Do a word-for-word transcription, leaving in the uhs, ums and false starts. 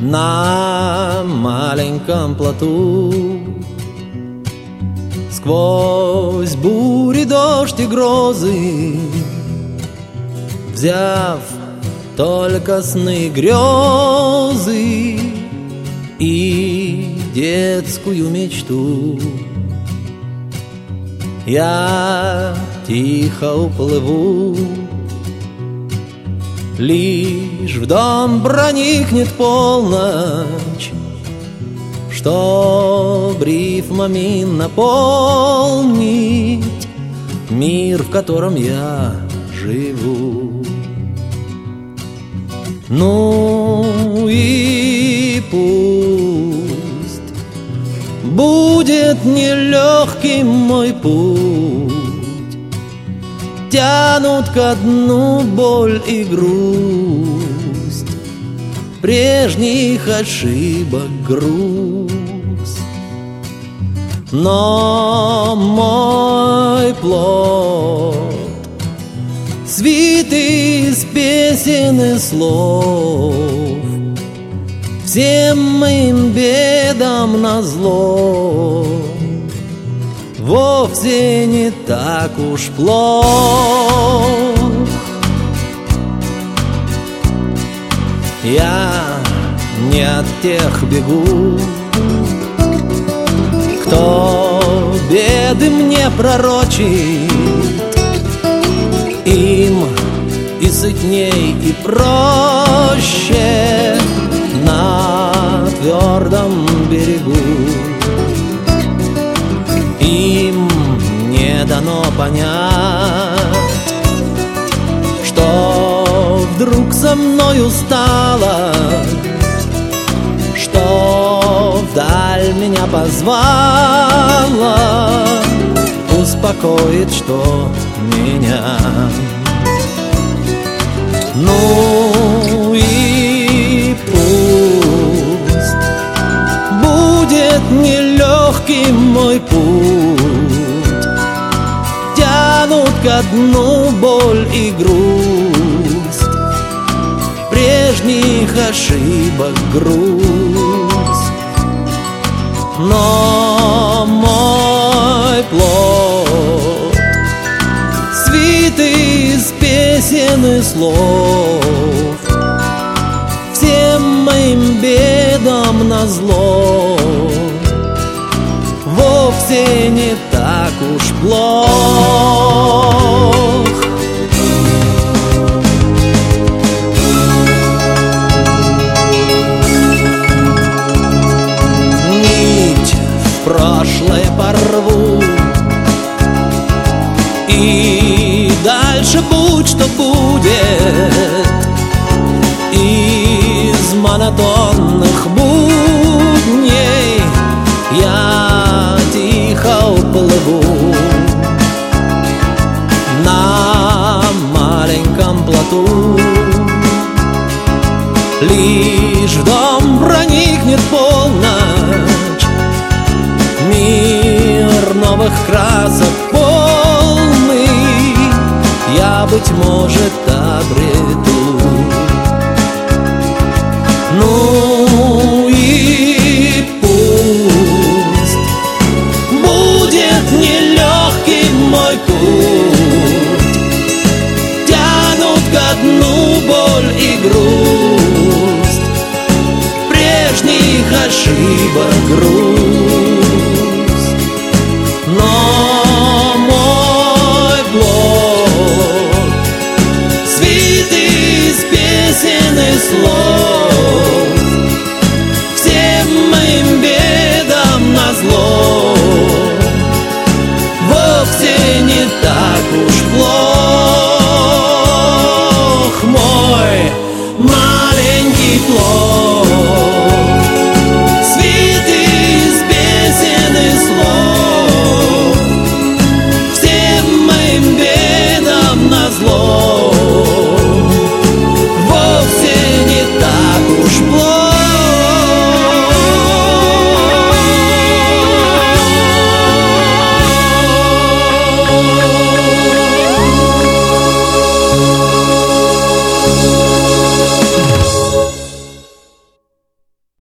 на маленьком плоту. Сквозь бури, дождь и грозы, взяв только сны, грезы и детскую мечту, я тихо уплыву. Лишь в дом проникнет полночь, чтоб рифмами наполнить мир, в котором я живу. Ну и пусть будет нелегким мой путь, тянут ко дну боль и грусть, прежних ошибок груз. Но мой плод свитый из песен и слов, всем моим бедам назло, вовсе не так уж плох. Я не от тех бегу, кто беды мне пророчит. Им и сытней, и проще на твердом берегу. Им не дано понять, что вдруг со мною стало, что вдаль меня позвала, успокоит, что меня. Ну и пусть будет нелегким мой путь, тянут ко дну боль и грусть, прежних ошибок грусть. Но мой плод свитый из песен и слов, всем моим бедам назло, вовсе не так уж плох. Нить в прошлое порву, и дальше будь что будет. Из монотонных будней я тихо уплыву на маленьком плоту. Лишь в дом проникнет полночь, мир новых красок полный я, быть может, обрету. Ну и пусть будет нелегким мой путь, тянут ко дну боль и грусть, прежних ошибок грусть.